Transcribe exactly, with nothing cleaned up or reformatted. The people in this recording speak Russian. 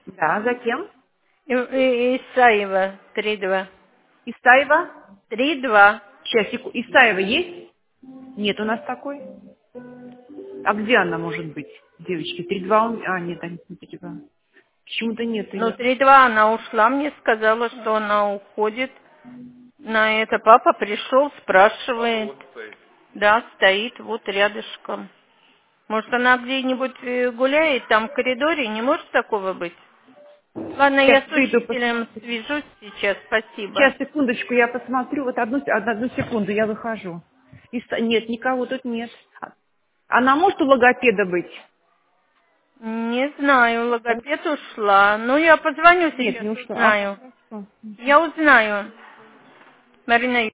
Да, за кем? И- и- Исаева, три два. Исаева? три два. Сейчас, секу- Исаева есть? Нет у нас такой. А где она может быть? Девочки, три два. он... А, нет, они не три два. Почему-то нет Ну, ее. три два она ушла, мне сказала, что она уходит. На это папа пришел, спрашивает. Да, стоит вот рядышком. Может, она где-нибудь э, гуляет там в коридоре? Не может такого быть? Ладно, я Сейчас с выйду, пос- учителем свяжусь сейчас, спасибо. сейчас, секундочку, я посмотрю. Вот одну, одну, одну секунду, я выхожу. Иса- Нет, никого тут нет. А- Она может у логопеда быть? Не знаю, логопед ушла. Ну, я позвоню Нет, сейчас, не ушла. Ага, узнаю. хорошо. Я узнаю. Марина